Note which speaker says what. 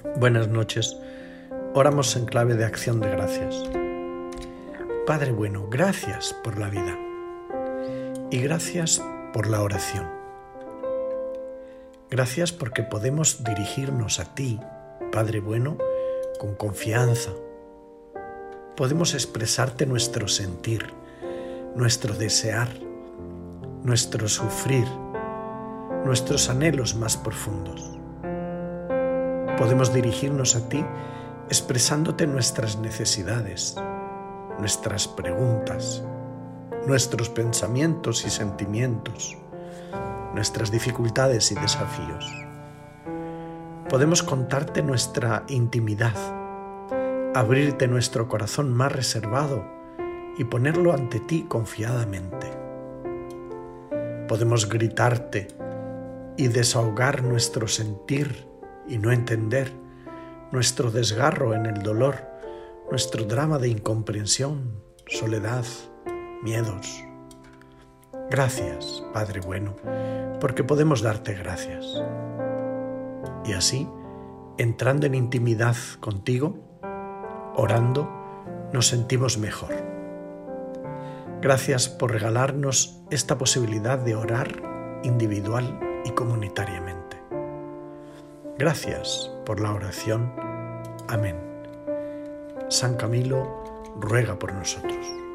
Speaker 1: Buenas noches. Oramos en clave de acción de gracias. Padre bueno, gracias por la vida y gracias por la oración. Gracias porque podemos dirigirnos a ti, Padre bueno, con confianza. Podemos expresarte nuestro sentir, nuestro desear, nuestro sufrir, nuestros anhelos más profundos. Podemos dirigirnos a ti expresándote nuestras necesidades, nuestras preguntas, nuestros pensamientos y sentimientos, nuestras dificultades y desafíos. Podemos contarte nuestra intimidad, abrirte nuestro corazón más reservado y ponerlo ante ti confiadamente. Podemos gritarte y desahogar nuestro sentir y no entender, nuestro desgarro en el dolor, nuestro drama de incomprensión, soledad, miedos. Gracias, Padre bueno, porque podemos darte gracias. Y así, entrando en intimidad contigo, orando, nos sentimos mejor. Gracias por regalarnos esta posibilidad de orar individual y comunitariamente. Gracias por la oración. Amén. San Camilo ruega por nosotros.